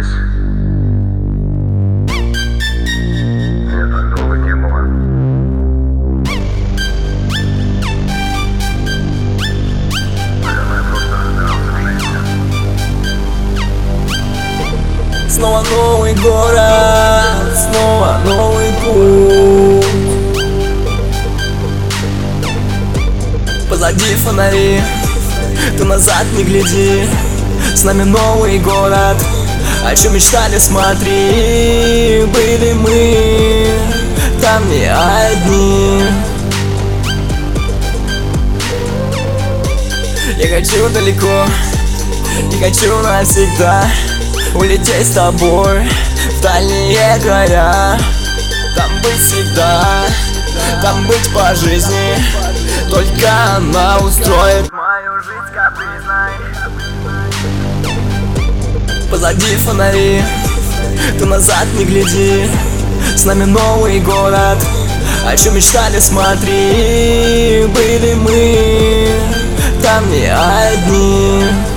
здесь. Я так долго не было. Наверное, просто разбирался в жизни. Снова новый город, снова новый путь. Позади фонари, ты назад не гляди. С нами новый город, о чем мечтали, смотри. Были мы там не одни. Я хочу далеко, не хочу навсегда улететь с тобой в дальние края. Там быть всегда, там быть по жизни. Только она устроит мою жизнь капризной. Позади фонари, ты назад не гляди. С нами новый город, о чем мечтали, смотри. Были мы там не одни.